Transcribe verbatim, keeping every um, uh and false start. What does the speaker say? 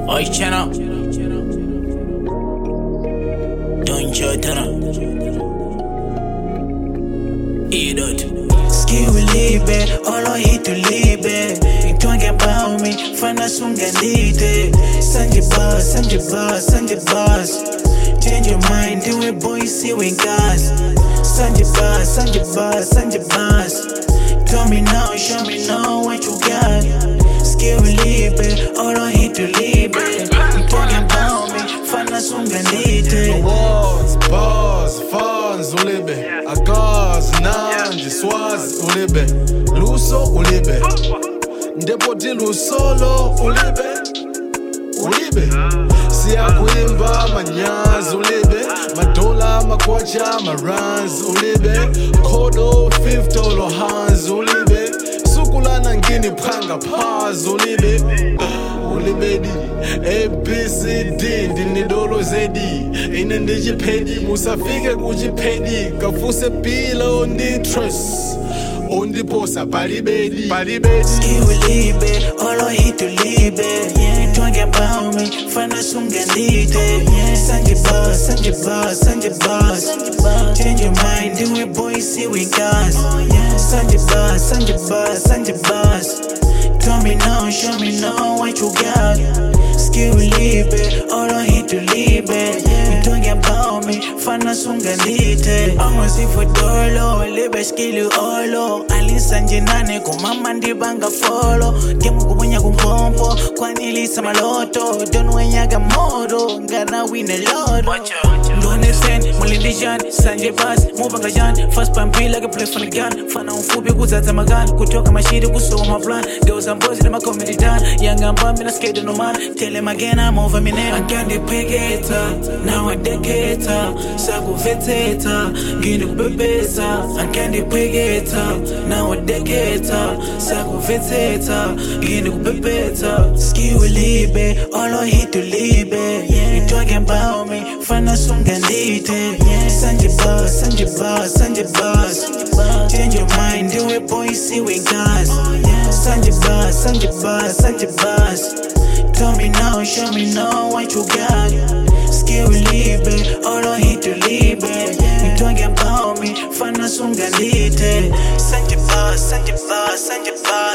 Oi channel Don't jotana Idot Skill libe, all I hit to libe. You talking about me, fana sunga lite. Sanji boss, Sanji boss, Sanji boss. Change your mind, do it boy, see we gas. Sanji boss, Sanji boss, Sanji boss. Tell me now, show me now what you got. Skill libe, all I hit to libe. You talking about me, fana sunga lite. Awards, bars, fans, ulibe. Agars, nanji, swaz, ulibe. Luso, ulibe. Ndepoti lusolo, ulibe. Ulibe. Siya kuimba, manyaz, ulibe. Madola, makwacha, marans, ulibe. Kodo, fifth dollar hands, ulibe. Sukulana ngini pranga paz, ulibe. Ulibedi, A, B, C, D, ndini dolo zedi. Ine ndiji pedi, musafike kujipedi. Kafuse pila ondi trust. Ondi posa palibedi, palibedi. Skill libe, all I hit to libe. You talking about me, fana sunga lite. Sanji boss, Sanji boss, Sanji boss. Change your mind, do it boy, see we gas. Sanji boss, Sanji boss, Sanji boss. Tell me now, show me now what you got. Skill libe, all I hit to libe. You talking about me, fana sunga lite. I'm a see for dolo, libe skill olo. Alisa njinane kumama ndibanga follow. Gemu kubunya kumpompo, kwa nilisa maloto. Don't wenyaga modo, ngana win a lot. Don't send, mulindi jan, Sanji boss, mubanga jan. First pampi like a play for the gun. Fana umfubi kuzata magan, kutoka mashiri kusoma plan. Girls and boys in my comedy done. Young and bum in a skate no man. Tell him again I'm over me now. I can't depegeta, now I decata. Sago veteta, gini kubebeta. I can't depegeta, now I decata. Sago veteta, gini kubebeta. Skill libe, all I hit to libe. You talking about me, fana sunga lite. Sanji boss, Sanji boss, Sanji boss. Change your mind, do it boy, see we gas. Sanji boss, Sanji boss, Sanji boss. Tell me now, show me now what you got. Skill libe, all I hit to libe. You talking about me, fana sunga lite. Sanji boss, Sanji boss, Sanji boss.